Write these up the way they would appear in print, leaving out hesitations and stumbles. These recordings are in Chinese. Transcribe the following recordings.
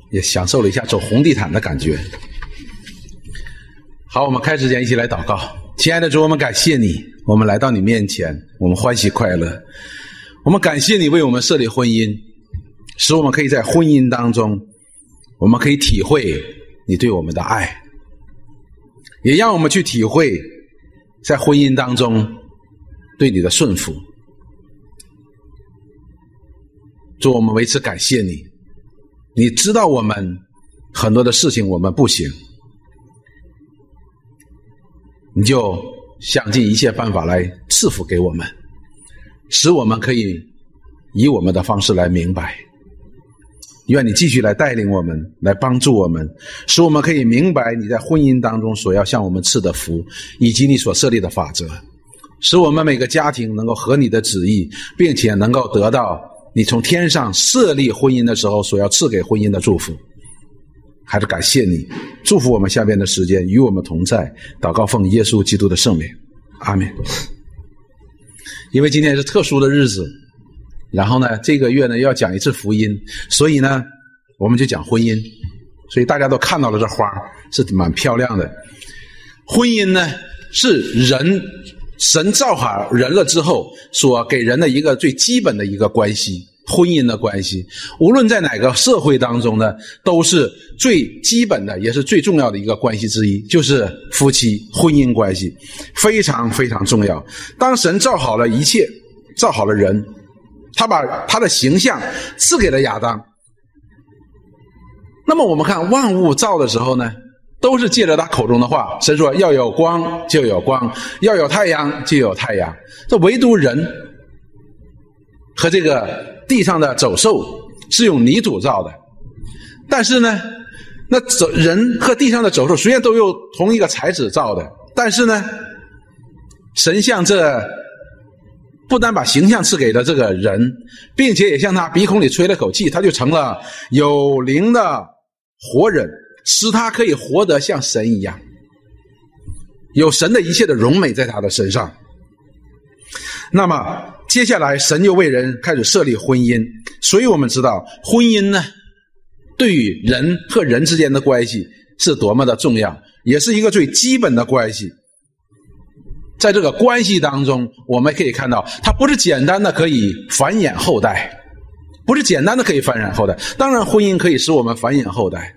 也享受了一下走红地毯的感觉。好，我们开始前一起来祷告。亲爱的主，我们感谢你，我们来到你面前，我们欢喜快乐。我们感谢你为我们设立婚姻，使我们可以在婚姻当中，我们可以体会你对我们的爱，也让我们去体会在婚姻当中对你的顺服。主，我们为此感谢你，你知道我们很多的事情我们不行，你就想尽一切办法来赐福给我们，使我们可以以我们的方式来明白。愿你继续来带领我们，来帮助我们，使我们可以明白你在婚姻当中所要向我们赐的福，以及你所设立的法则，使我们每个家庭能够合你的旨意，并且能够得到你从天上设立婚姻的时候所要赐给婚姻的祝福。还是感谢你，祝福我们下边的时间与我们同在，祷告奉耶稣基督的圣名，阿们。因为今天是特殊的日子，然后呢这个月呢要讲一次福音，所以呢我们就讲婚姻，所以大家都看到了这花是蛮漂亮的。婚姻呢是神造好人了之后所给人的一个最基本的一个关系，婚姻的关系，无论在哪个社会当中呢，都是最基本的也是最重要的一个关系之一，就是夫妻婚姻关系，非常非常重要。当神造好了一切，造好了人，他把他的形象赐给了亚当。那么我们看万物造的时候呢，都是借着他口中的话，神说要有光就有光，要有太阳就有太阳。这唯独人和这个地上的走兽是用泥土造的，但是呢，那人和地上的走兽虽然都用同一个材质造的，但是呢，神向这不但把形象赐给了这个人，并且也向他鼻孔里吹了口气，他就成了有灵的活人，使他可以活得像神一样，有神的一切的荣美在他的身上。那么接下来神又为人开始设立婚姻，所以我们知道婚姻呢对于人和人之间的关系是多么的重要，也是一个最基本的关系。在这个关系当中，我们可以看到它不是简单的可以繁衍后代，不是简单的可以繁衍后代，当然婚姻可以使我们繁衍后代。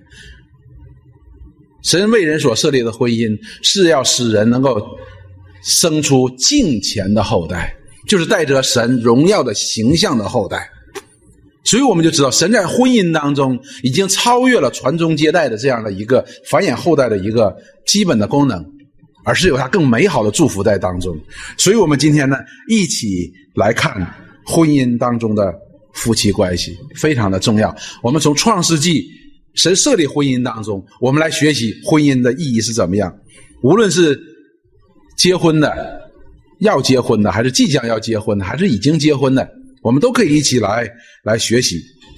神为人所设立的婚姻是要使人能够生出敬虔的后代，就是带着神荣耀的形象的后代。所以我们就知道神在婚姻当中已经超越了传宗接代的这样的一个繁衍后代的一个基本的功能，而是有它更美好的祝福在当中。所以我们今天呢一起来看婚姻当中的夫妻关系，非常的重要。我们从创世纪神设立婚姻当中，我们来学习婚姻的意义是怎么样。无论是结婚的，要结婚的，还是即将要结婚的，还是已经结婚的，我们都可以一起来学习。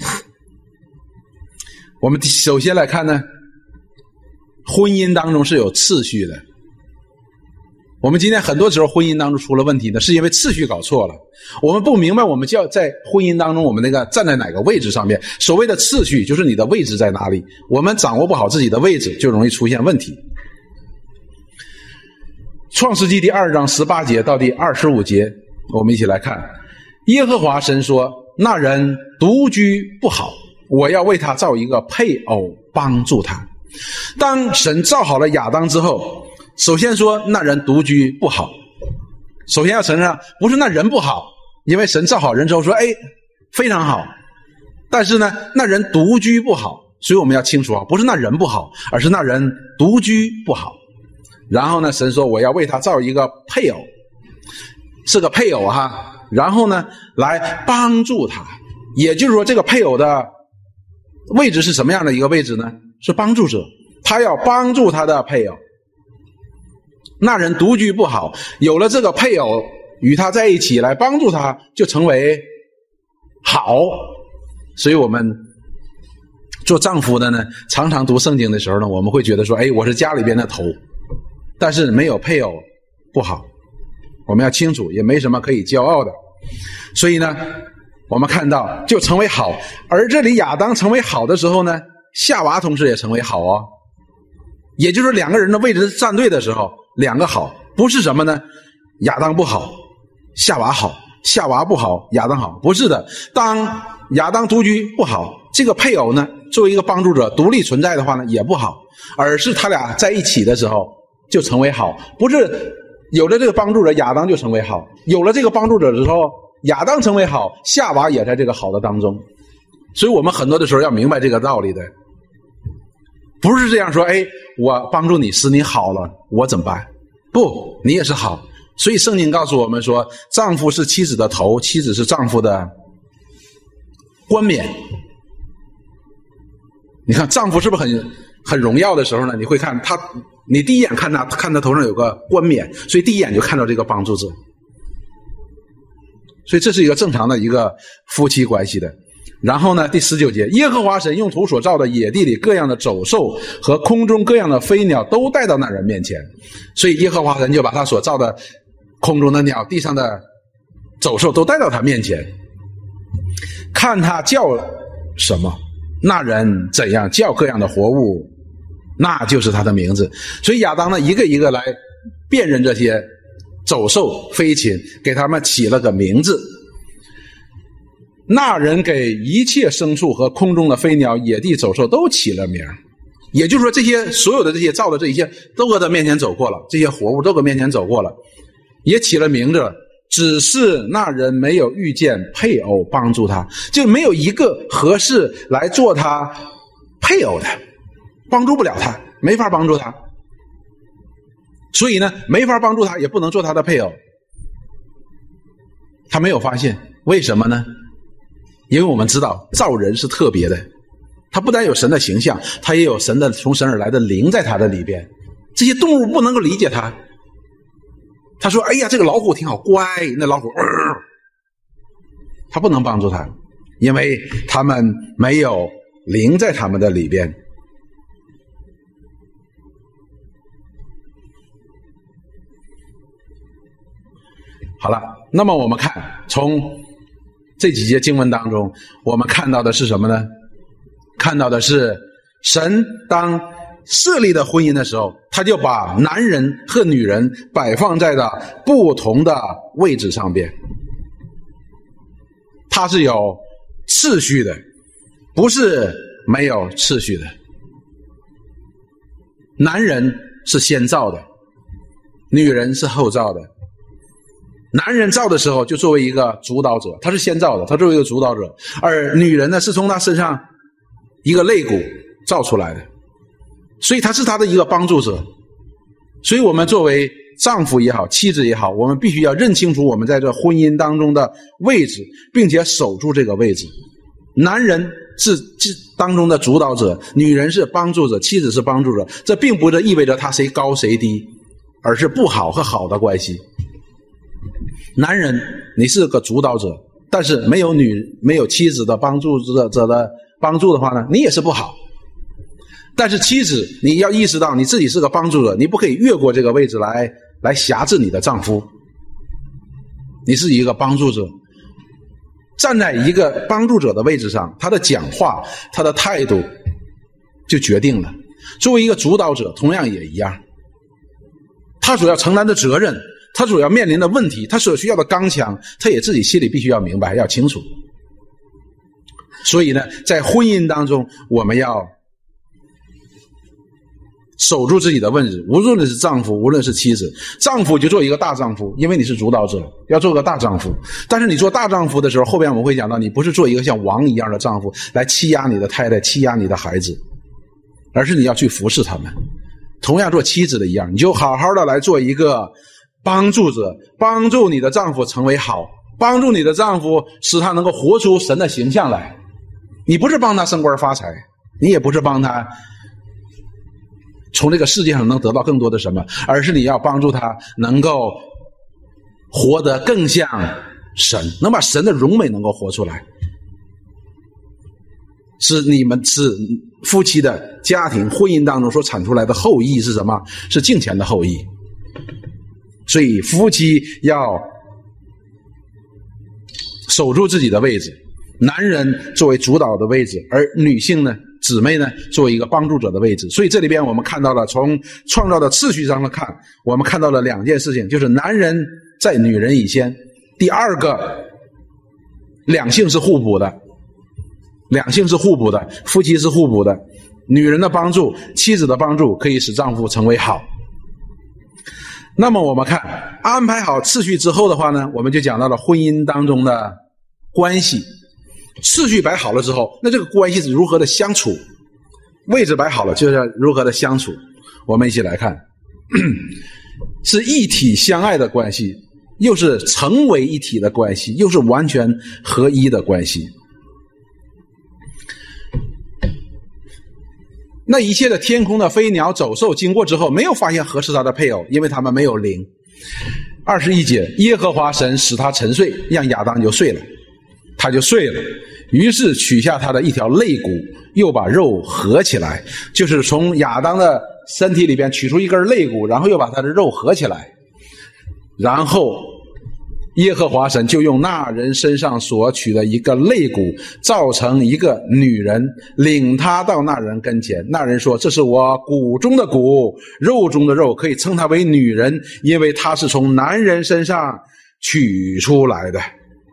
我们首先来看呢，婚姻当中是有次序的。我们今天很多时候婚姻当中出了问题呢，是因为次序搞错了。我们不明白我们就要在婚姻当中我们那个站在哪个位置上面。所谓的次序就是你的位置在哪里，我们掌握不好自己的位置就容易出现问题。创世纪第2章18节到第25节，我们一起来看。耶和华神说，那人独居不好，我要为他造一个配偶帮助他。当神造好了亚当之后，首先说那人独居不好，首先要承认不是那人不好，因为神造好人之后说非常好，但是呢那人独居不好，所以我们要清楚不是那人不好，而是那人独居不好。然后呢神说我要为他造一个配偶，是个配偶然后呢来帮助他，也就是说这个配偶的位置是什么样的一个位置呢？是帮助者，他要帮助他的配偶。那人独居不好，有了这个配偶与他在一起来帮助他，就成为好。所以我们做丈夫的呢，常常读圣经的时候呢，我们会觉得说我是家里边的头，但是没有配偶不好，我们要清楚，也没什么可以骄傲的。所以呢我们看到就成为好，而这里亚当成为好的时候呢， 夏娃同时也成为好哦。也就是两个人的位置站对的时候，两个好，不是什么呢？亚当不好，夏娃好；夏娃不好，亚当好，不是的。当亚当独居不好，这个配偶呢，作为一个帮助者独立存在的话呢，也不好，而是他俩在一起的时候就成为好。不是有了这个帮助者，亚当就成为好；有了这个帮助者之后，亚当成为好，夏娃也在这个好的当中。所以我们很多的时候要明白这个道理的。不是这样说，我帮助你使你好了，我怎么办？不，你也是好。所以圣经告诉我们说，丈夫是妻子的头，妻子是丈夫的冠冕。你看丈夫是不是很荣耀的时候呢？你会看他，你第一眼看他头上有个冠冕，所以第一眼就看到这个帮助者。所以这是一个正常的一个夫妻关系的。然后呢，第19节，耶和华神用土所造的野地里各样的走兽和空中各样的飞鸟都带到那人面前，所以耶和华神就把他所造的空中的鸟、地上的走兽都带到他面前，看他叫什么，那人怎样叫各样的活物，那就是他的名字。所以亚当呢，一个一个来辨认这些走兽飞禽，给他们起了个名字。那人给一切牲畜和空中的飞鸟、野地走兽都起了名，也就是说，这些所有的这些造的这一切都搁他面前走过了，这些活物都搁面前走过了，也起了名字了。只是那人没有遇见配偶帮助他，就没有一个合适来做他配偶的，帮助不了他，没法帮助他。所以呢，没法帮助他，也不能做他的配偶。他没有发现，为什么呢？因为我们知道造人是特别的，他不但有神的形象，他也有神的从神而来的灵在他的里边。这些动物不能够理解他，他说：“哎呀，这个老虎挺好，乖。”那老虎，他不能帮助他，因为他们没有灵在他们的里边。好了，那么我们看从这几节经文当中，我们看到的是什么呢？看到的是神当设立的婚姻的时候，他就把男人和女人摆放在了不同的位置上边。它是有次序的，不是没有次序的。男人是先造的，女人是后造的。男人造的时候就作为一个主导者，他是先造的，他作为一个主导者，而女人呢是从他身上一个肋骨造出来的，所以他是他的一个帮助者。所以我们作为丈夫也好，妻子也好，我们必须要认清楚我们在这婚姻当中的位置，并且守住这个位置。男人是当中的主导者，女人是帮助者，妻子是帮助者。这并不是意味着他谁高谁低，而是不好和好的关系。男人你是个主导者，但是没有妻子的帮助者的帮助的话呢，你也是不好。但是妻子你要意识到你自己是个帮助者，你不可以越过这个位置来辖制你的丈夫。你是一个帮助者，站在一个帮助者的位置上，他的讲话他的态度就决定了。作为一个主导者同样也一样，他所要承担的责任，他所要面临的问题，他所需要的刚强，他也自己心里必须要明白要清楚。所以呢，在婚姻当中我们要守住自己的位置，无论是丈夫无论是妻子。丈夫就做一个大丈夫，因为你是主导者，要做个大丈夫。但是你做大丈夫的时候，后边我们会讲到，你不是做一个像王一样的丈夫来欺压你的太太，欺压你的孩子，而是你要去服侍他们。同样做妻子的一样，你就好好的来做一个帮助者，帮助你的丈夫成为好，帮助你的丈夫使他能够活出神的形象来。你不是帮他升官发财，你也不是帮他从这个世界上能得到更多的什么，而是你要帮助他能够活得更像神，能把神的荣美能够活出来，是你们是夫妻的家庭婚姻当中所产出来的后裔是什么？是敬虔的后裔。所以夫妻要守住自己的位置，男人作为主导的位置，而女性呢姊妹呢作为一个帮助者的位置。所以这里边我们看到了，从创造的次序上看，我们看到了两件事情，就是男人在女人以先。第二个，两性是互补的，两性是互补的，夫妻是互补的。女人的帮助，妻子的帮助可以使丈夫成为好。那么我们看安排好次序之后的话呢，我们就讲到了婚姻当中的关系。次序摆好了之后，那这个关系是如何的相处，位置摆好了就是如何的相处。我们一起来看，是一体相爱的关系，又是成为一体的关系，又是完全合一的关系。那一切的天空的飞鸟走兽经过之后，没有发现合适他的配偶，因为他们没有灵。21节，耶和华神使他沉睡，让亚当就睡了，他就睡了，于是取下他的一条肋骨，又把肉合起来，就是从亚当的身体里边取出一根肋骨，然后又把他的肉合起来，然后耶和华神就用那人身上所取的一个肋骨造成一个女人，领他到那人跟前。那人说，这是我骨中的骨，肉中的肉，可以称她为女人，因为她是从男人身上取出来的。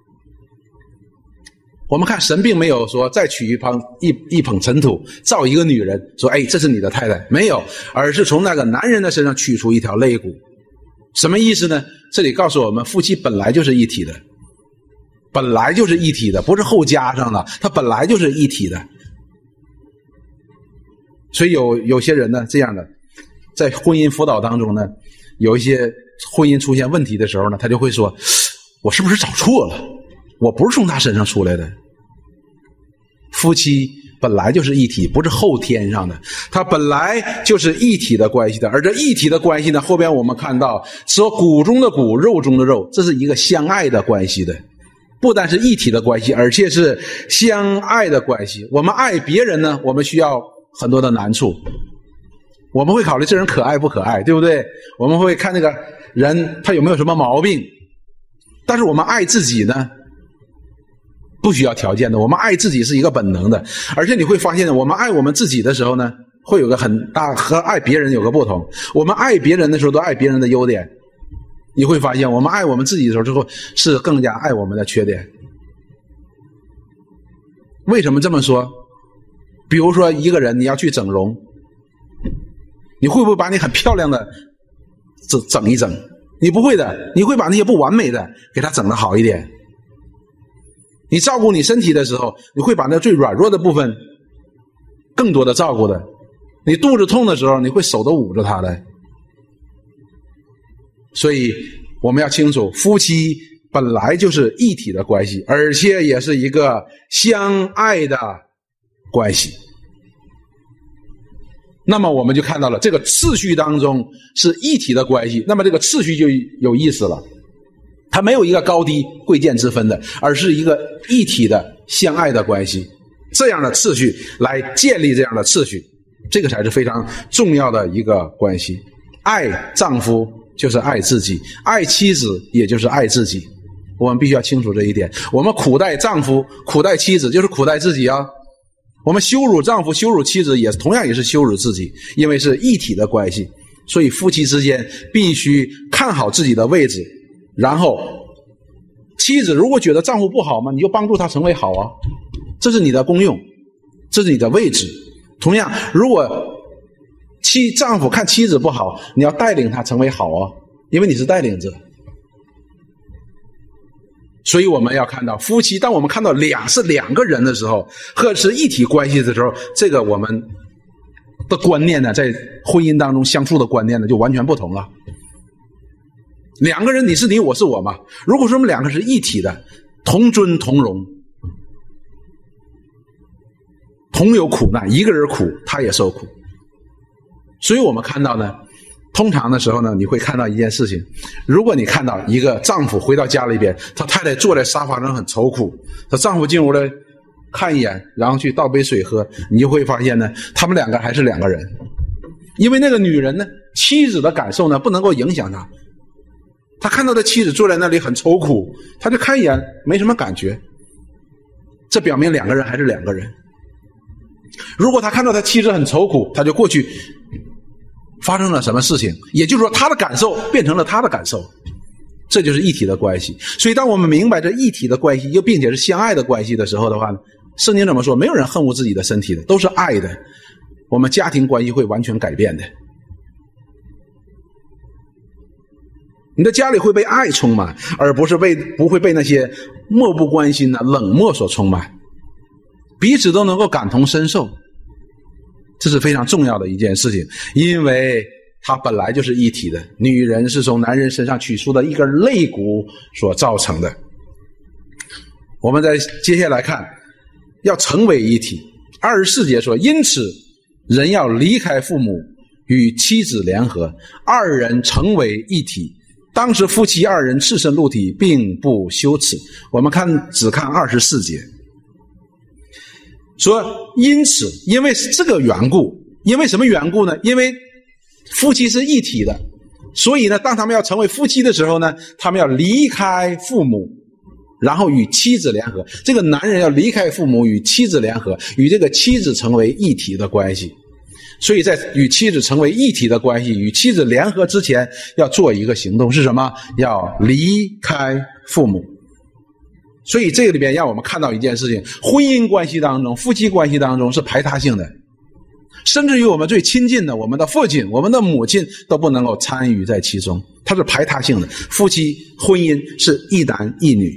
我们看神并没有说再取一捧尘土造一个女人，说这是你的太太，没有，而是从那个男人的身上取出一条肋骨。什么意思呢？这里告诉我们，夫妻本来就是一体的，本来就是一体的，不是后加上的，它本来就是一体的。所以有些人呢，这样的，在婚姻辅导当中呢，有一些婚姻出现问题的时候呢，他就会说，我是不是找错了？我不是从他身上出来的。夫妻本来就是一体，不是后天上的，它本来就是一体的关系的。而这一体的关系呢，后边我们看到说骨中的骨，肉中的肉，这是一个相爱的关系的，不单是一体的关系，而且是相爱的关系。我们爱别人呢，我们需要很多的难处，我们会考虑这人可爱不可爱，对不对？我们会看那个人他有没有什么毛病。但是我们爱自己呢，不需要条件的，我们爱自己是一个本能的。而且你会发现，我们爱我们自己的时候呢，会有个很大和爱别人有个不同。我们爱别人的时候都爱别人的优点，你会发现我们爱我们自己的时候之后是更加爱我们的缺点。为什么这么说？比如说一个人你要去整容，你会不会把你很漂亮的整一整？你不会的，你会把那些不完美的给它整得好一点。你照顾你身体的时候，你会把那最软弱的部分更多的照顾的。你肚子痛的时候，你会手都捂着它的。所以我们要清楚，夫妻本来就是一体的关系，而且也是一个相爱的关系。那么我们就看到了这个次序当中是一体的关系，那么这个次序就有意思了，它没有一个高低贵贱之分的，而是一个一体的相爱的关系，这样的次序来建立这样的次序，这个才是非常重要的一个关系。爱丈夫就是爱自己，爱妻子也就是爱自己，我们必须要清楚这一点。我们苦待丈夫苦待妻子就是苦待自己啊，我们羞辱丈夫羞辱妻子也同样也是羞辱自己，因为是一体的关系。所以夫妻之间必须看好自己的位置，然后妻子如果觉得丈夫不好嘛，你就帮助他成为好啊，这是你的功用，这是你的位置。同样，如果丈夫看妻子不好，你要带领他成为好啊，因为你是带领者。所以我们要看到夫妻，当我们看到是两个人的时候，或是一体关系的时候，这个我们的观念呢，在婚姻当中相处的观念呢就完全不同了。两个人你是你我是我嘛，如果说我们两个是一体的，同尊同荣，同有苦难，一个人苦他也受苦。所以我们看到呢，通常的时候呢，你会看到一件事情，如果你看到一个丈夫回到家里边，他太太坐在沙发上很愁苦，他丈夫进屋来看一眼，然后去倒杯水喝，你就会发现呢，他们两个还是两个人。因为那个女人呢，妻子的感受呢不能够影响他，他看到他妻子坐在那里很愁苦，他就看一眼没什么感觉，这表明两个人还是两个人。 如果他看到他妻子很愁苦，他就过去发生了什么事情，也就是说他的感受变成了他的感受，这就是一体的关系。所以当我们明白这一体的关系又并且是相爱的关系的时候的话呢，圣经怎么说？没有人恨恶自己的身体的，都是爱的，我们家庭关系会完全改变的。你的家里会被爱充满，而不会被那些漠不关心冷漠所充满，彼此都能够感同身受，这是非常重要的一件事情，因为它本来就是一体的。女人是从男人身上取出的一根肋骨所造成的。我们再接下来看，要成为一体。24节说，因此人要离开父母，与妻子联合，二人成为一体。当时夫妻二人赤身露体，并不羞耻。我们只看24节，说因此，因为这个缘故，因为什么缘故呢？因为夫妻是一体的，所以呢，当他们要成为夫妻的时候呢，他们要离开父母，然后与妻子联合。这个男人要离开父母，与妻子联合，与这个妻子成为一体的关系。所以在与妻子成为一体的关系，与妻子联合之前，要做一个行动，是什么？要离开父母。所以这个里边让我们看到一件事情，婚姻关系当中，夫妻关系当中是排他性的，甚至于我们最亲近的，我们的父亲，我们的母亲都不能够参与在其中，它是排他性的。夫妻婚姻是一男一女，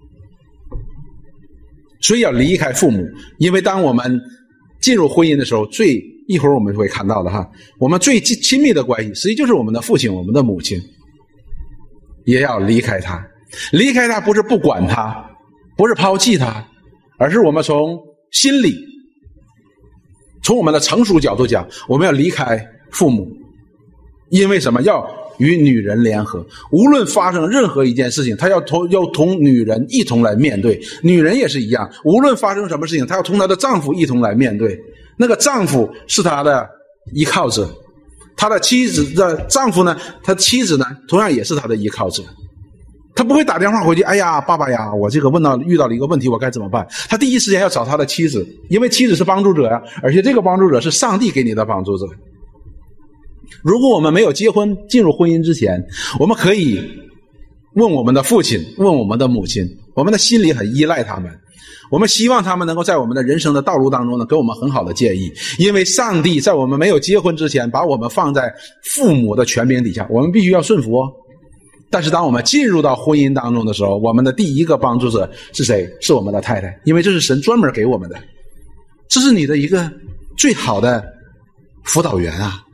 所以要离开父母。因为当我们进入婚姻的时候，一会儿我们会看到的哈，我们最亲密的关系实际就是我们的父亲，我们的母亲，也要离开他。离开他不是不管他，不是抛弃他，而是我们从心里，从我们的成熟角度讲，我们要离开父母。因为什么？要与女人联合，无论发生任何一件事情，他要同女人一同来面对。女人也是一样，无论发生什么事情，她要同她的丈夫一同来面对。那个丈夫是她的依靠者，她的妻子的丈夫呢，他妻子呢，同样也是他的依靠者。他不会打电话回去，哎呀，爸爸呀，我这个遇到了一个问题，我该怎么办？他第一时间要找他的妻子，因为妻子是帮助者呀，而且这个帮助者是上帝给你的帮助者。如果我们没有结婚进入婚姻之前，我们可以问我们的父亲，问我们的母亲，我们的心里很依赖他们，我们希望他们能够在我们的人生的道路当中呢，给我们很好的建议。因为上帝在我们没有结婚之前，把我们放在父母的权柄底下，我们必须要顺服哦。但是当我们进入到婚姻当中的时候，我们的第一个帮助者是谁？是我们的太太，因为这是神专门给我们的，这是你的一个最好的辅导员啊。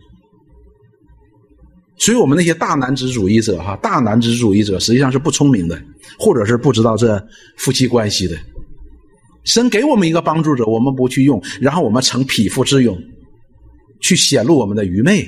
所以我们那些大男子主义者实际上是不聪明的，或者是不知道这夫妻关系的。神给我们一个帮助者，我们不去用，然后我们逞匹夫之勇去显露我们的愚昧。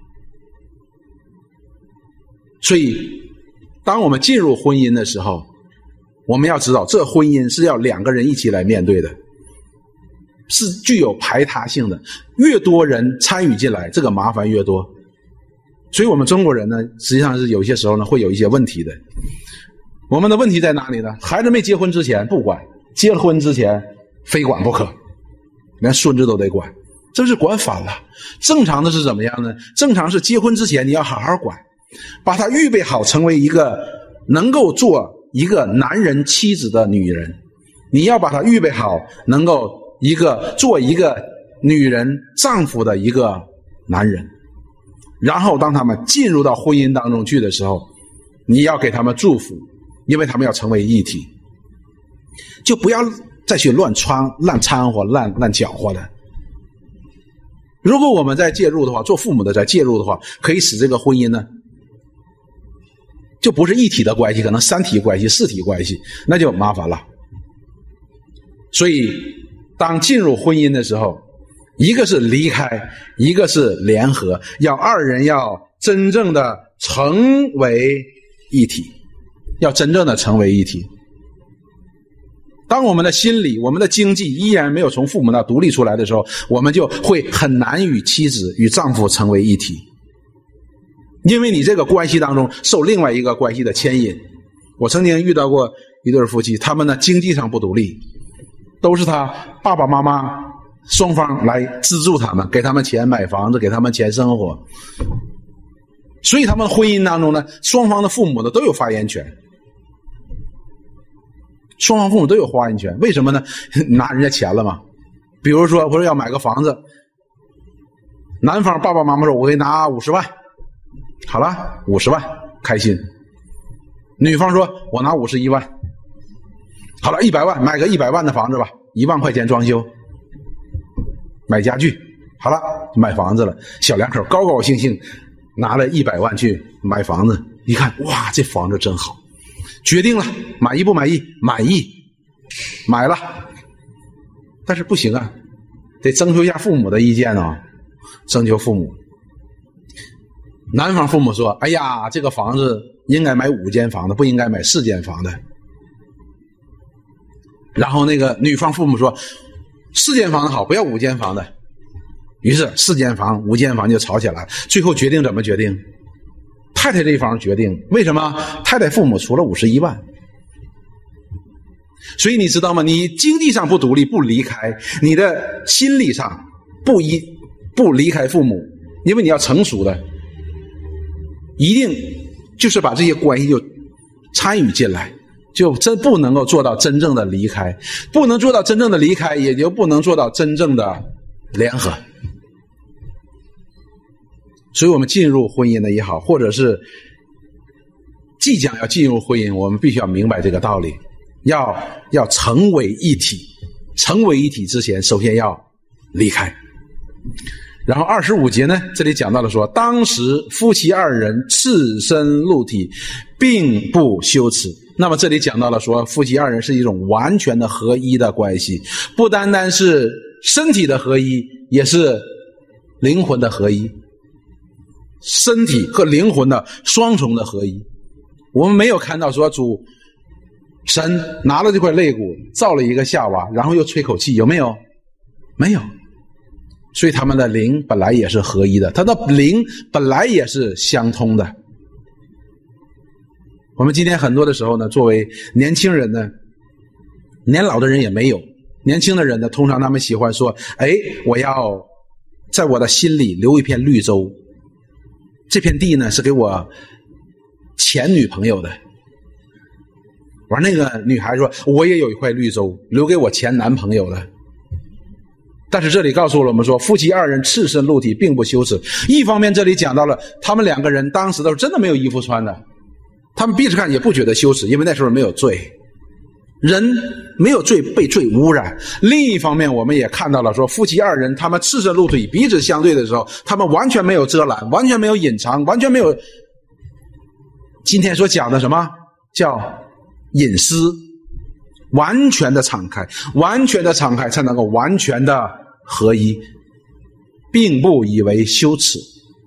所以当我们进入婚姻的时候，我们要知道这婚姻是要两个人一起来面对的，是具有排他性的，越多人参与进来，这个麻烦越多。所以我们中国人呢，实际上是有些时候呢会有一些问题的。我们的问题在哪里呢？孩子没结婚之前不管，结了婚之前非管不可，连孙子都得管，这是管反了。正常的是怎么样呢？正常是结婚之前你要好好管，把他预备好成为一个能够做一个男人妻子的女人，你要把他预备好能够做一个女人丈夫的一个男人。然后当他们进入到婚姻当中去的时候，你要给他们祝福，因为他们要成为一体，就不要再去乱掺和乱搅和的。如果我们在介入的话，做父母的在介入的话，可以使这个婚姻呢就不是一体的关系，可能三体关系四体关系，那就麻烦了。所以当进入婚姻的时候，一个是离开，一个是联合，要二人要真正的成为一体，要真正的成为一体。当我们的心理我们的经济依然没有从父母那独立出来的时候，我们就会很难与妻子与丈夫成为一体，因为你这个关系当中受另外一个关系的牵引。我曾经遇到过一对夫妻，他们呢经济上不独立，都是他爸爸妈妈双方来资助他们，给他们钱买房子，给他们钱生活。所以他们婚姻当中呢，双方的父母呢都有发言权。双方父母都有发言权，为什么呢？拿人家钱了嘛。比如说我说要买个房子，男方爸爸妈妈说我给你拿50万，好了，50万开心。女方说我拿51万，好了，100万买个100万的房子吧，1万块钱装修买家具，好了，买房子了。小两口高高兴兴拿了100万去买房子，一看哇，这房子真好，决定了，满意不满意？满意，买了。但是不行啊，得征求一下父母的意见啊，征求父母。男方父母说哎呀，这个房子应该买5间房的，不应该买4间房的。然后那个女方父母说4间房的好，不要5间房的。于是4间房5间房就吵起来了。最后决定怎么决定？太太这一方决定。为什么？太太父母出了51万。所以你知道吗？你经济上不独立，不离开，你的心理上不离开父母，因为你要成熟的，一定就是把这些关系就参与进来，就真不能够做到真正的离开。不能做到真正的离开，也就不能做到真正的联合。所以我们进入婚姻的也好，或者是即将要进入婚姻，我们必须要明白这个道理，要成为一体。成为一体之前，首先要离开。然后25节呢，这里讲到了说，当时夫妻2人赤身露体，并不羞耻。那么这里讲到了说，夫妻2人是一种完全的合一的关系，不单单是身体的合一，也是灵魂的合一，身体和灵魂的双重的合一。我们没有看到说主神拿了这块肋骨造了一个夏娃，然后又吹口气，有没有？没有。所以他们的灵本来也是合一的，他的灵本来也是相通的。我们今天很多的时候呢，作为年轻人呢，年老的人也没有，年轻的人呢，通常他们喜欢说，我要在我的心里留一片绿洲，这片地呢是给我前女朋友的。完，那个女孩说我也有一块绿洲留给我前男朋友的。但是这里告诉了我们说，夫妻2人赤身露体并不羞耻。一方面这里讲到了他们2个人当时都是真的没有衣服穿的，他们彼此看也不觉得羞耻，因为那时候没有罪，人没有罪被罪污染。另一方面我们也看到了说，夫妻2人他们赤身露体彼此相对的时候，他们完全没有遮拦，完全没有隐藏，完全没有今天所讲的什么叫隐私，完全的敞开，完全的敞开才能够完全的合一，并不以为羞耻。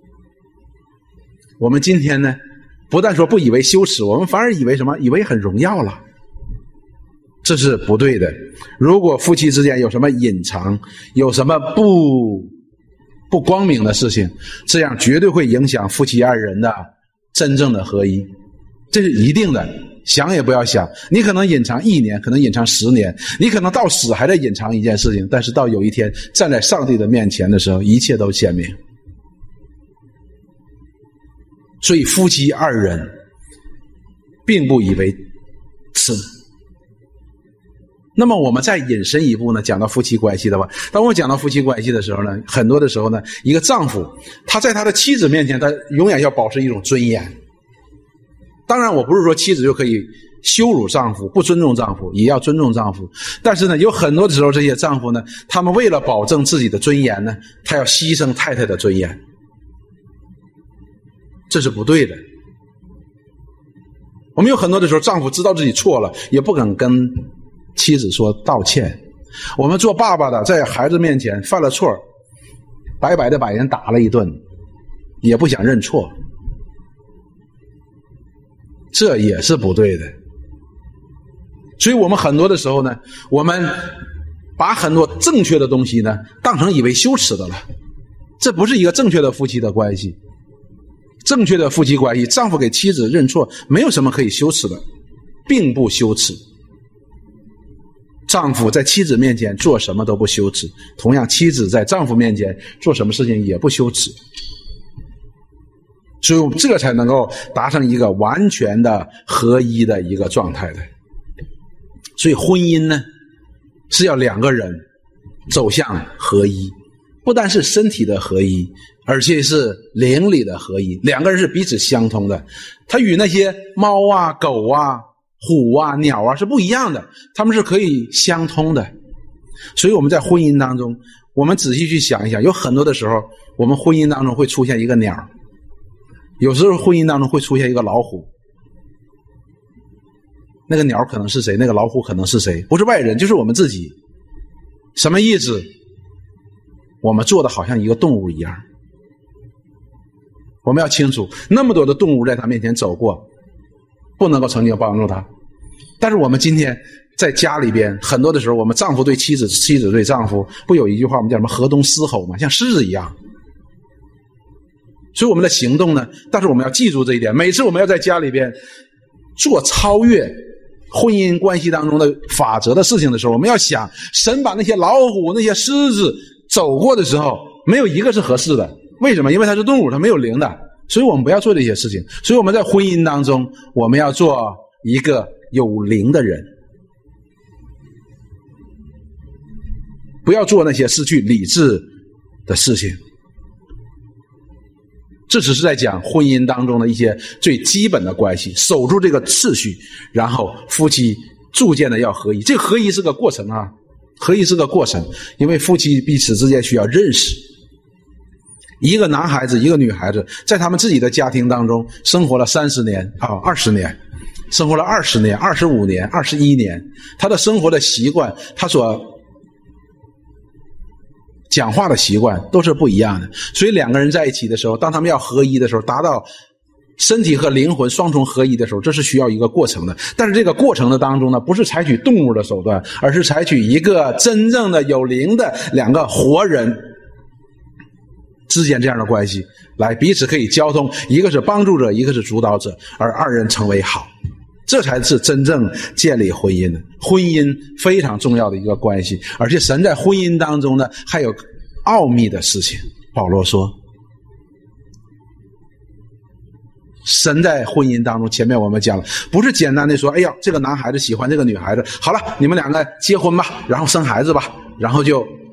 我们今天呢，不但说不以为羞耻，我们反而以为什么？以为很荣耀了。这是不对的。如果夫妻之间有什么隐藏，有什么不光明的事情，这样绝对会影响夫妻2人的真正的合一，这是一定的。想也不要想，你可能隐藏1年，可能隐藏10年，你可能到死还在隐藏一件事情，但是到有一天站在上帝的面前的时候，一切都显明。所以夫妻2人并不以为耻。那么我们再引申一步呢，讲到夫妻关系的话，当我讲到夫妻关系的时候呢，很多的时候呢，一个丈夫他在他的妻子面前，他永远要保持一种尊严。当然我不是说妻子就可以羞辱丈夫，不尊重丈夫，也要尊重丈夫。但是呢，有很多的时候这些丈夫呢，他们为了保证自己的尊严呢，他要牺牲太太的尊严，这是不对的。我们有很多的时候丈夫知道自己错了，也不敢跟妻子说道歉。我们做爸爸的在孩子面前犯了错，白白的把人打了一顿，也不想认错，这也是不对的。所以我们很多的时候呢，我们把很多正确的东西呢当成以为羞耻的了，这不是一个正确的夫妻的关系。正确的夫妻关系，丈夫给妻子认错没有什么可以羞耻的，并不羞耻。 丈夫在妻子面前做什么都不羞耻，同样妻子在丈夫面前做什么事情也不羞耻。所以这个才能够达成一个完全的合一的一个状态的。所以婚姻呢，是要两个人走向合一，不单是身体的合一，而且是灵里的合一。两个人是彼此相通的，他与那些猫啊、狗啊、虎啊、鸟啊是不一样的，他们是可以相通的。所以我们在婚姻当中，我们仔细去想一想，有很多的时候我们婚姻当中会出现一个鸟，有时候婚姻当中会出现一个老虎。那个鸟可能是谁，那个老虎可能是谁，不是外人就是我们自己。什么意思？我们做的好像一个动物一样。我们要清楚，那么多的动物在他面前走过，不能够曾经帮助他。但是我们今天在家里边，很多的时候我们丈夫对妻子，妻子对丈夫，不有一句话我们叫什么河东狮吼吗？像狮子一样。所以我们的行动呢，但是我们要记住这一点，每次我们要在家里边做超越婚姻关系当中的法则的事情的时候，我们要想，神把那些老虎、那些狮子走过的时候，没有一个是合适的。为什么？因为它是动物，它没有灵的。所以我们不要做这些事情。所以我们在婚姻当中，我们要做一个有灵的人，不要做那些失去理智的事情。这只是在讲婚姻当中的一些最基本的关系，守住这个次序，然后夫妻逐渐的要合一。这个合一是个过程啊，合一是个过程，因为夫妻彼此之间需要认识。一个男孩子一个女孩子在他们自己的家庭当中生活了30年20年，生活了20年、25年、21年，他的生活的习惯，他所讲话的习惯都是不一样的。所以两个人在一起的时候，当他们要合一的时候，达到身体和灵魂双重合一的时候，这是需要一个过程的。但是这个过程的当中呢，不是采取动物的手段，而是采取一个真正的有灵的两个活人之间这样的关系，来彼此可以交通，一个是帮助者，一个是主导者，而二人成为好。这才是真正建立婚姻的。婚姻非常重要的一个关系，而且神在婚姻当中呢还有奥秘的事情。保罗说，神在婚姻当中，前面我们讲了，不是简单的说，哎呀，这个男孩子喜欢这个女孩子，好了，你们两个结婚吧，然后生孩子吧，然后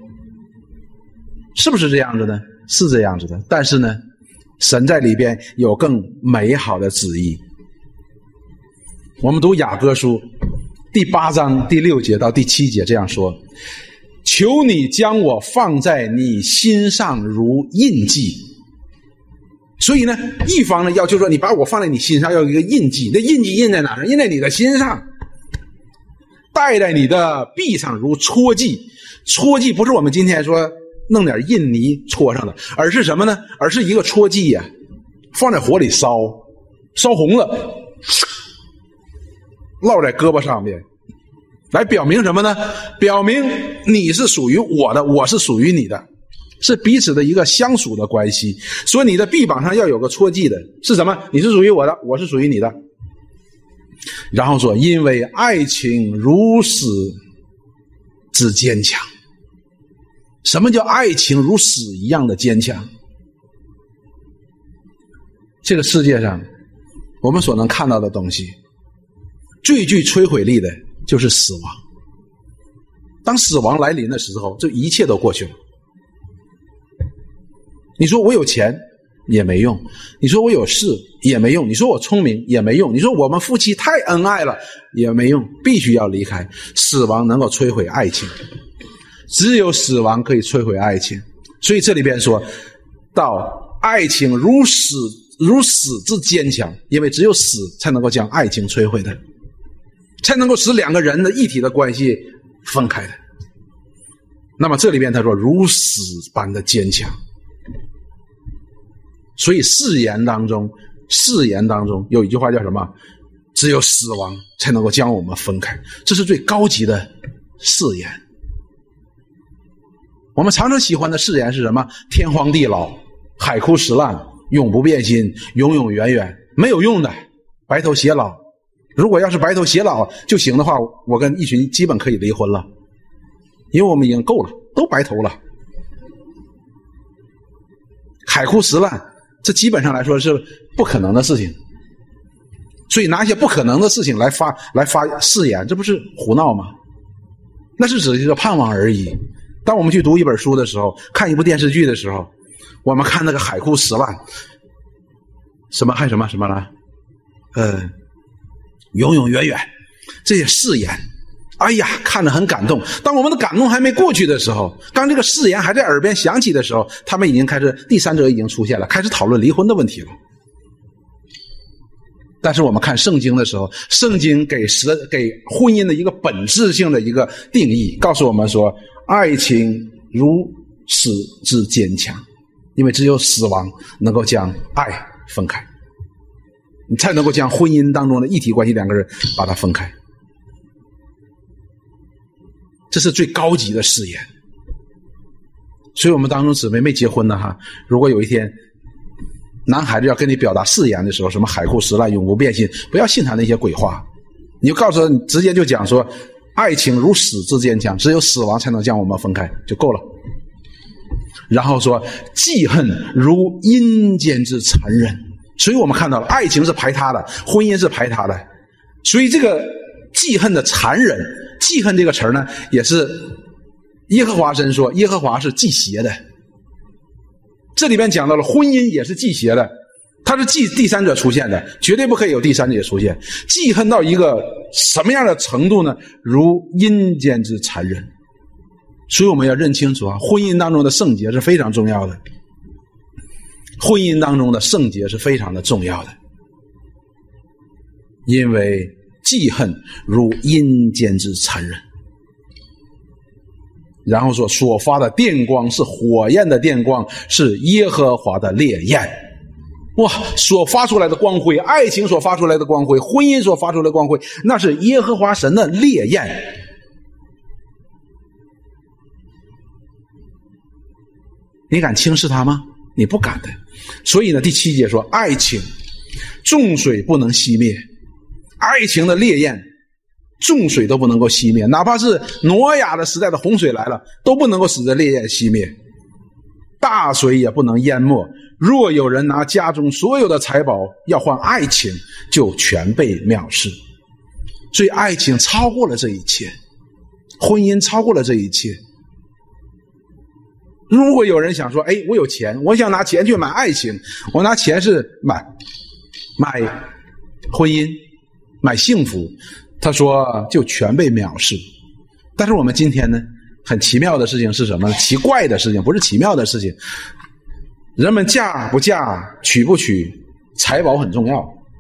是不是这样子呢？是这样子的。但是呢，神在里边有更美好的旨意。我们读雅歌书第8章第6节到第7节这样说，求你将我放在你心上如印记。所以呢，一方呢要求说，你把我放在你心上，要有一个印记。那印记印在哪儿？印在你的心上，戴在你的臂上如戳记。戳记不是我们今天说弄点印泥戳上的，而是什么呢？而是一个戳记呀，放在火里烧红了，烙在胳膊上面，来表明什么呢？表明你是属于我的，我是属于你的，是彼此的一个相属的关系。所以你的臂膀上要有个戳记的，是什么？你是属于我的，我是属于你的。然后说，因为爱情如死之坚强。什么叫爱情如死一样的坚强？这个世界上我们所能看到的东西，最具摧毁力的就是死亡。当死亡来临的时候，这一切都过去了。你说我有钱也没用，你说我有势也没用，你说我聪明也没用，你说我们夫妻太恩爱了也没用，必须要离开。死亡能够摧毁爱情，只有死亡可以摧毁爱情。所以这里边说到爱情如死之坚强，因为只有死才能够将爱情摧毁的，才能够使两个人的一体的关系分开的。那么这里边他说如死般的坚强。所以誓言当中有一句话叫什么？只有死亡才能够将我们分开，这是最高级的誓言。我们常常喜欢的誓言是什么？天荒地老，海枯石烂，永不变心，永永远远。没有用的，白头偕老， 如果要是白头偕老就行的话，我跟一群基本可以离婚了，因为我们已经够了，都白头了。海枯石烂，这基本上来说是不可能的事情。所以拿一些不可能的事情来发誓言，这不是胡闹吗？那是只是一个盼望而已。当我们去读一本书的时候，看一部电视剧的时候，我们看那个海枯石烂，什么了，永永远远，这些誓言，哎呀，看着很感动。当我们的感动还没过去的时候，当这个誓言还在耳边响起的时候，他们已经开始，第三者已经出现了，开始讨论离婚的问题了。但是我们看圣经的时候，圣经给婚姻的一个本质性的一个定义，告诉我们说，爱情如死之坚强，因为只有死亡能够将爱分开，你才能够将婚姻当中的一体关系两个人把它分开。这是最高级的誓言。所以我们当中姊妹没结婚的哈，如果有一天男孩子要跟你表达誓言的时候，什么海枯石烂永不变心，不要信他那些鬼话，你就告诉他，你直接就讲说，爱情如死之坚强，只有死亡才能将我们分开就够了。然后说记恨如阴间之残忍，所以我们看到了爱情是排他的，婚姻是排他的。所以这个记恨的残忍，记恨这个词儿呢，也是耶和华神说耶和华是忌邪的。这里边讲到了婚姻也是忌邪的，它是忌第三者出现的，绝对不可以有第三者出现。记恨到一个什么样的程度呢？如阴间之残忍。所以我们要认清楚啊，婚姻当中的圣洁是非常重要的，婚姻当中的圣洁是非常的重要的，因为记恨如阴间之残忍。然后说所发的电光是火焰的电光，是耶和华的烈焰。哇，所发出来的光辉，爱情所发出来的光辉，婚姻所发出来的光辉，那是耶和华神的烈焰。你敢轻视它吗？你不敢的。所以呢，第7节说，爱情众水不能熄灭，爱情的烈焰众水都不能够熄灭，哪怕是挪亚的时代的洪水来了，都不能够使得烈焰熄灭，大水也不能淹没。若有人拿家中所有的财宝要换爱情，就全被藐视。所以爱情超过了这一切，婚姻超过了这一切。如果有人想说，我有钱，我想拿钱去买爱情，我拿钱是买婚姻，买幸福，他说就全被藐视。但是我们今天呢，很奇妙的事情是什么呢？奇怪的事情，不是奇妙的事情。人们嫁不嫁，娶不娶，财宝很重要。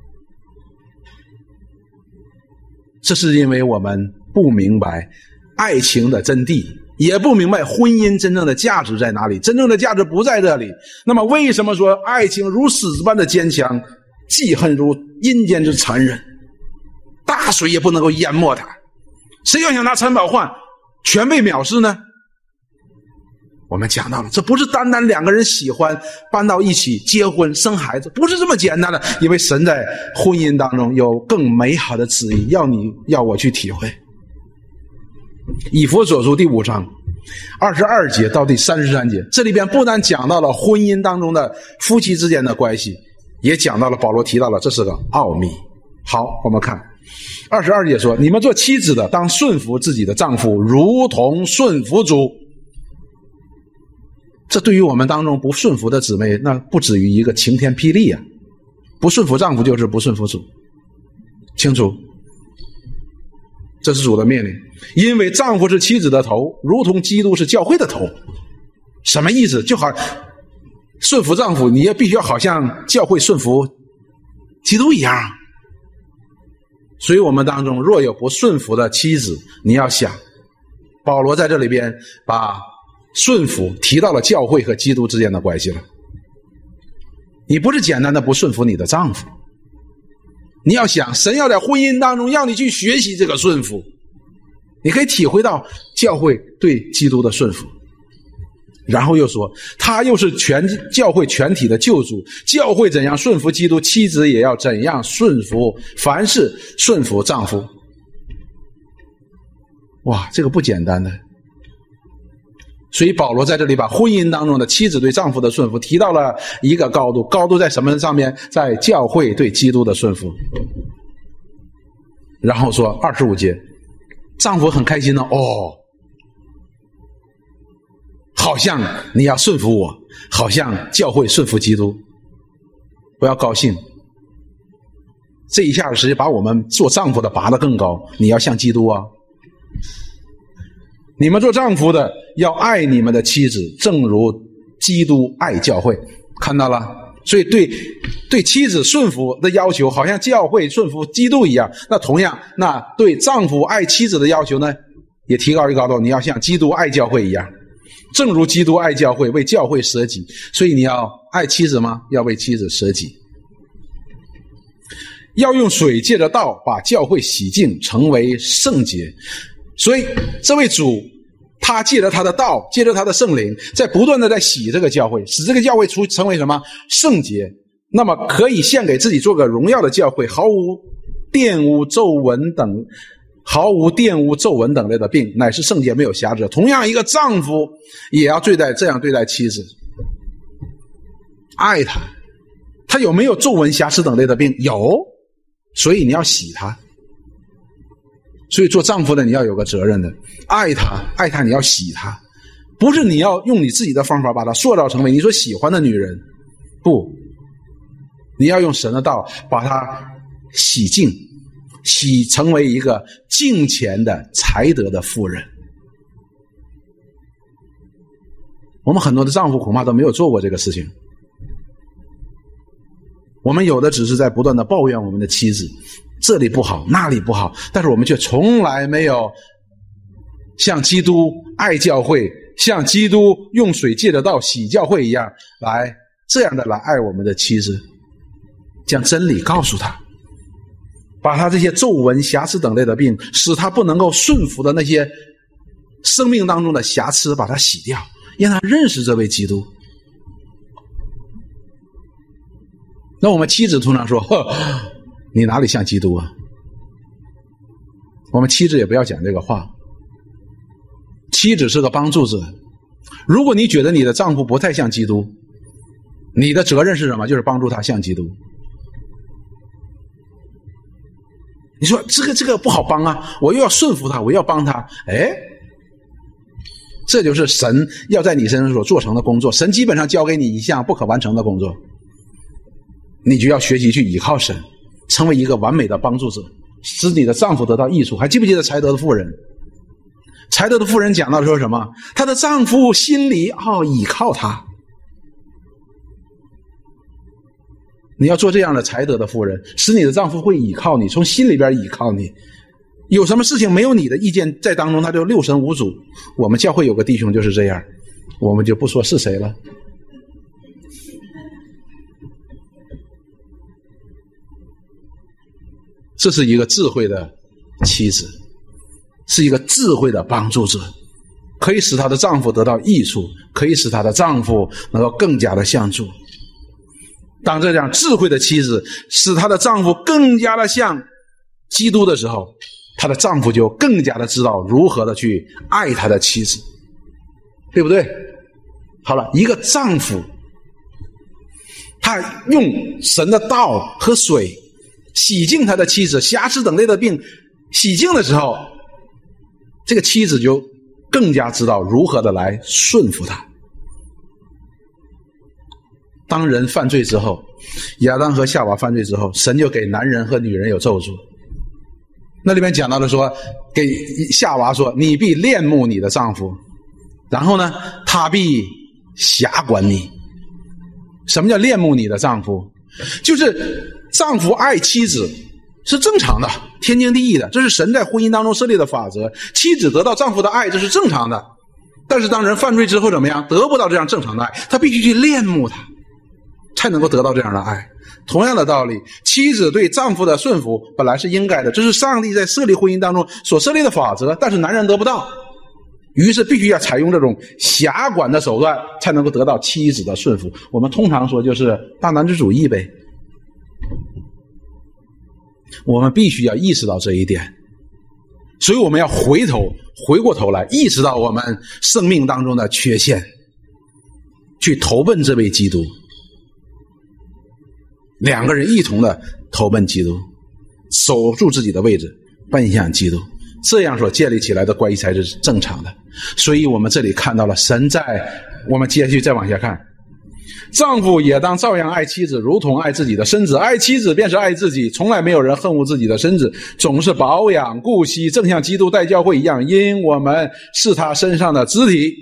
这是因为我们不明白爱情的真谛，也不明白婚姻真正的价值在哪里，真正的价值不在这里。那么为什么说爱情如死之般的坚强，记恨如阴间之残忍，大水也不能够淹没它？谁要想拿财宝换，全被藐视呢？我们讲到了，这不是单单两个人喜欢搬到一起结婚生孩子，不是这么简单的，因为神在婚姻当中有更美好的旨意，要我去体会。以弗所书第5章22节到第33节，这里边不但讲到了婚姻当中的夫妻之间的关系，也讲到了保罗提到了这是个奥秘。好，我们看22节说，你们做妻子的当顺服自己的丈夫，如同顺服主。这对于我们当中不顺服的姊妹，那不止于一个晴天霹雳啊！不顺服丈夫就是不顺服主，清楚？这是主的命令。因为丈夫是妻子的头，如同基督是教会的头。什么意思？就好顺服丈夫，你也必须要好像教会顺服基督一样。所以我们当中若有不顺服的妻子，你要想，保罗在这里边把顺服提到了教会和基督之间的关系了。你不是简单的不顺服你的丈夫，你要想，神要在婚姻当中要你去学习这个顺服，你可以体会到教会对基督的顺服。 然后又说，他又是教会全体的救主，教会怎样顺服基督，妻子也要怎样顺服，凡事顺服丈夫。哇，这个不简单的。所以保罗在这里把婚姻当中的妻子对丈夫的顺服提到了一个高度，高度在什么上面？在教会对基督的顺服。然后说25节，丈夫很开心哦，好像你要顺服我，好像教会顺服基督。不要高兴，这一下子直接把我们做丈夫的拔得更高。你要像基督啊，你们做丈夫的要爱你们的妻子，正如基督爱教会。看到了？所以对妻子顺服的要求好像教会顺服基督一样，那同样那对丈夫爱妻子的要求呢，也提高一高度，你要像基督爱教会一样，正如基督爱教会，为教会舍己。所以你要爱妻子吗？要为妻子舍己。要用水借着道把教会洗净，成为圣洁。所以这位主他借着他的道，借着他的圣灵，在不断的在洗这个教会，使这个教会成为什么？圣洁。那么可以献给自己做个荣耀的教会，毫无玷污皱纹等类的病，乃是圣洁没有瑕疵。同样一个丈夫也要这样对待妻子，爱她。他有没有皱纹瑕疵等类的病？有，所以你要洗他。所以做丈夫的你要有个责任的，爱他你要洗他，不是你要用你自己的方法把他塑造成为你所喜欢的女人，不，你要用神的道把他洗净，洗成为一个敬虔的才德的妇人。我们很多的丈夫恐怕都没有做过这个事情，我们有的只是在不断的抱怨我们的妻子，这里不好那里不好，但是我们却从来没有像基督爱教会，像基督用水借着道洗教会一样，这样的来爱我们的妻子，将真理告诉他，把他这些皱纹瑕疵等类的病，使他不能够顺服的那些生命当中的瑕疵把它洗掉，让他认识这位基督。那我们妻子通常说，你哪里像基督啊？我们妻子也不要讲这个话，妻子是个帮助者。如果你觉得你的丈夫不太像基督，你的责任是什么？就是帮助他像基督。你说这个不好帮啊，我又要顺服他，我又要帮他，这就是神要在你身上所做成的工作。神基本上交给你一项不可完成的工作，你就要学习去依靠神，成为一个完美的帮助者，使你的丈夫得到益处。还记不记得才德的妇人？才德的妇人讲到说什么？她的丈夫心里倚靠她。你要做这样的才德的妇人，使你的丈夫会倚靠你，从心里边倚靠你。有什么事情没有你的意见在当中，他就六神无主。我们教会有个弟兄就是这样，我们就不说是谁了。这是一个智慧的妻子，是一个智慧的帮助者，可以使她的丈夫得到益处，可以使她的丈夫能够更加的相助。当这样智慧的妻子使她的丈夫更加的像基督的时候，她的丈夫就更加的知道如何的去爱他的妻子，对不对？好了，一个丈夫他用神的道和水洗净他的妻子瑕疵等类的病，洗净的时候，这个妻子就更加知道如何的来顺服他。当人犯罪之后，亚当和夏娃犯罪之后，神就给男人和女人有咒诅。那里面讲到了说，给夏娃说，你必恋慕你的丈夫，然后呢，他必辖管你。什么叫恋慕你的丈夫？就是丈夫爱妻子是正常的，天经地义的，这是神在婚姻当中设立的法则。妻子得到丈夫的爱，这是正常的。但是当人犯罪之后怎么样？得不到这样正常的爱，他必须去恋慕他，才能够得到这样的爱。同样的道理，妻子对丈夫的顺服本来是应该的，这是上帝在设立婚姻当中所设立的法则，但是男人得不到， 于是必须要采用这种辖管的手段，才能够得到妻子的顺服。我们通常说就是大男子主义呗。我们必须要意识到这一点，所以我们要回过头来意识到我们生命当中的缺陷，去投奔这位基督，两个人一同的投奔基督，守住自己的位置，奔向基督，这样所建立起来的关系才是正常的。所以我们这里看到了神在，我们继续再往下看，丈夫也当照样爱妻子，如同爱自己的身子，爱妻子便是爱自己，从来没有人恨恶自己的身子，总是保养顾惜，正像基督待教会一样，因我们是他身上的肢体。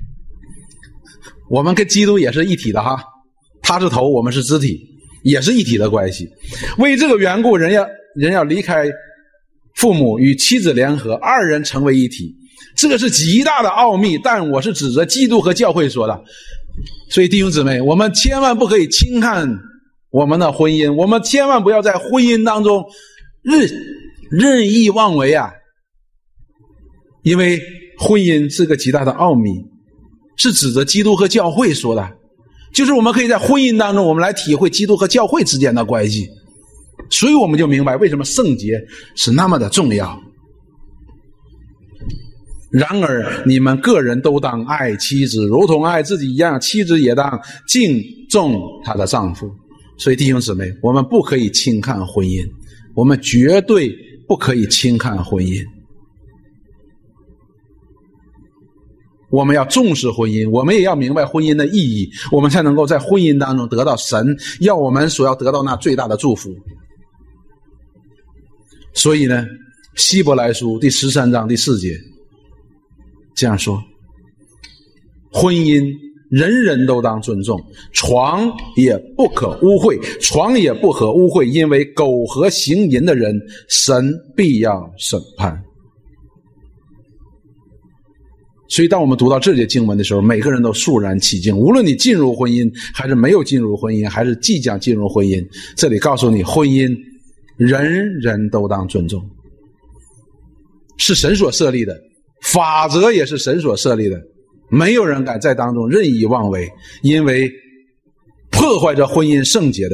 我们跟基督也是一体的哈，他是头，我们是肢体，也是一体的关系。为这个缘故，人要离开父母，与妻子联合，二人成为一体。这个是极大的奥秘，但我是指着基督和教会说的。所以弟兄姊妹，我们千万不可以轻看我们的婚姻，我们千万不要在婚姻当中任意妄为啊！因为婚姻是个极大的奥秘，是指着基督和教会说的，就是我们可以在婚姻当中，我们来体会基督和教会之间的关系。所以我们就明白为什么圣洁是那么的重要。然而你们个人都当爱妻子，如同爱自己一样，妻子也当敬重她的丈夫。所以弟兄姊妹，我们不可以轻看婚姻，我们绝对不可以轻看婚姻。我们要重视婚姻，我们也要明白婚姻的意义，我们才能够在婚姻当中得到神要我们所要得到那最大的祝福。所以呢，希伯来书第13章第4节这样说，婚姻人人都当尊重，床也不可污秽，床也不可污秽，因为苟合行淫的人，神必要审判。所以当我们读到这节经文的时候，每个人都肃然起敬，无论你进入婚姻还是没有进入婚姻，还是即将进入婚姻，这里告诉你，婚姻人人都当尊重，是神所设立的，法则也是神所设立的，没有人敢在当中任意妄为，因为破坏着婚姻圣洁的，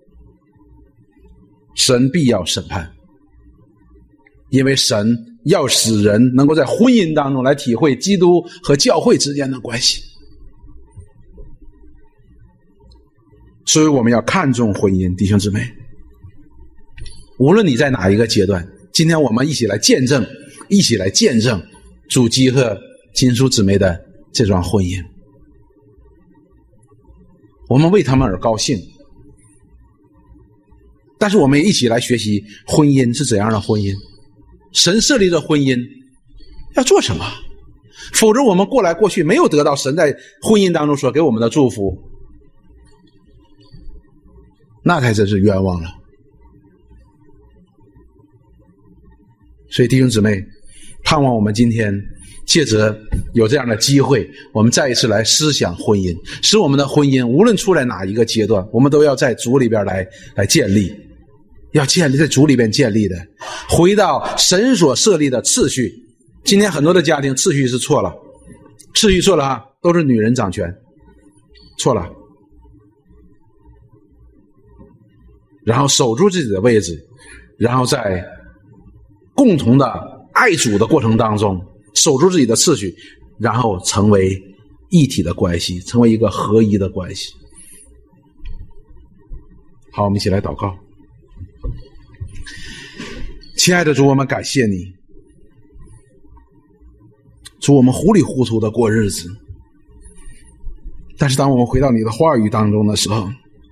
神必要审判。因为神要使人能够在婚姻当中来体会基督和教会之间的关系，所以我们要看重婚姻。弟兄姊妹，无论你在哪一个阶段，今天我们一起来见证主基和金叔姊妹的这桩婚姻，我们为他们而高兴，但是我们也一起来学习婚姻是怎样的婚姻，神设立的婚姻要做什么，否则我们过去没有得到神在婚姻当中所给我们的祝福，那才真是冤枉了。所以弟兄姊妹，盼望我们今天借着有这样的机会，我们再一次来思想婚姻，使我们的婚姻无论出来哪一个阶段，我们都要在主里边来建立，要建立在主里边建立的，回到神所设立的次序。今天很多的家庭次序是错了，啊，都是女人掌权，错了。然后守住自己的位置，然后在共同的爱主的过程当中守住自己的次序，然后成为一体的关系，成为一个合一的关系。好，我们一起来祷告。亲爱的主，我们感谢你，主，我们糊里糊涂的过日子，但是当我们回到你的话语当中的时候，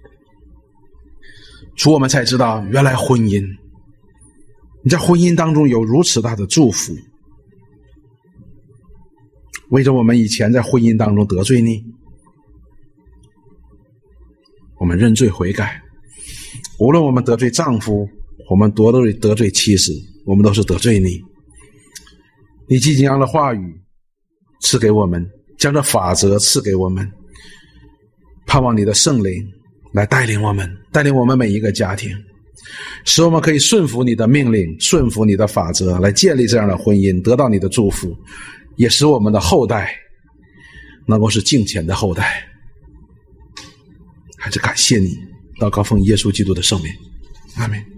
主，我们才知道原来婚姻，你在婚姻当中有如此大的祝福。为着我们以前在婚姻当中得罪你，我们认罪悔改，无论我们得罪丈夫，我们得罪妻子，我们都是得罪你。你即将的话语赐给我们，将这法则赐给我们，盼望你的圣灵来带领我们每一个家庭，使我们可以顺服你的命令，顺服你的法则，来建立这样的婚姻，得到你的祝福。 也使我们的后代能够是敬虔的后代。还是感谢你，祷告奉耶稣基督的圣名，阿们。